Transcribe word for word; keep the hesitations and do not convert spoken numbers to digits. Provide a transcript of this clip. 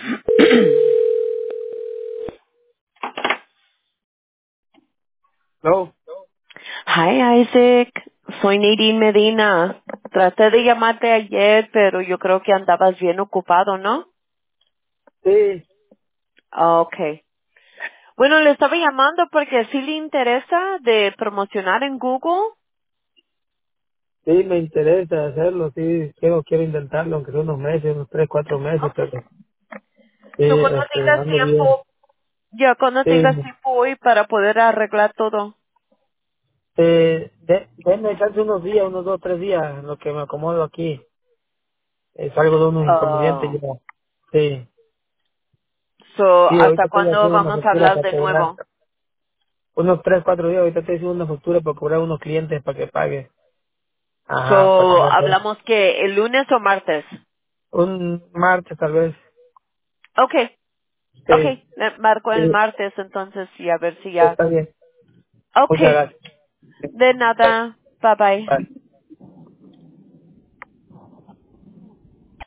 No, Hi Isaac, soy Nadine Medina. Traté de llamarte ayer, pero yo creo que andabas bien ocupado, ¿no? sí, Ah, okay. Bueno, le estaba llamando porque sí le interesa de promocionar en Google. sí, me interesa hacerlo, sí, quiero, quiero intentarlo, aunque sea unos meses, unos tres, cuatro meses, pero Okay. sí, So, cuando este, tengas ando bien. tiempo, ya cuando Sí, tengas tiempo hoy para poder arreglar todo. eh, de, denme chance unos días, unos dos, tres días, en lo que me acomodo aquí. Eh, salgo de unos inconvenientes Oh. ya. Sí, So, sí, ¿hasta ahorita estoy cuándo haciendo una vamos a factura hablar para de cobrar. nuevo? Unos tres, cuatro días, ahorita estoy haciendo una factura para cobrar a unos clientes para que pague. Ajá, para So, tener todo. hablamos que el lunes o martes. Un martes tal vez. Okay. Sí, Okay, me marco el sí, martes entonces y a ver si ya. está bien. Muchas Okay, gracias. de Bye. nada. Bye bye. Bye.